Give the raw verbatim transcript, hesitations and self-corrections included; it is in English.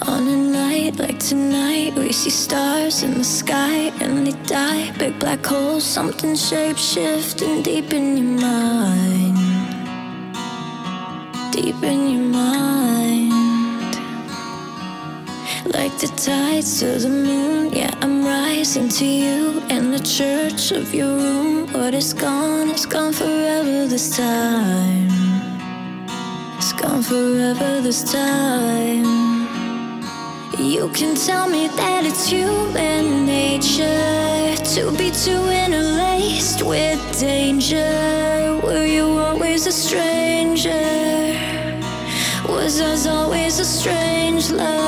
On a night like tonight, we see stars in the sky and they die. Big black holes, something shape-shifting deep in your mind. Deep in your mind. Like the tides to the moon, yeah, I'm rising to you. In the church of your room, what is gone, it's gone forever this time. It's gone forever this time. You can tell me that it's human nature to be too interlaced with danger. Were you always a stranger? Was ours always a strange love?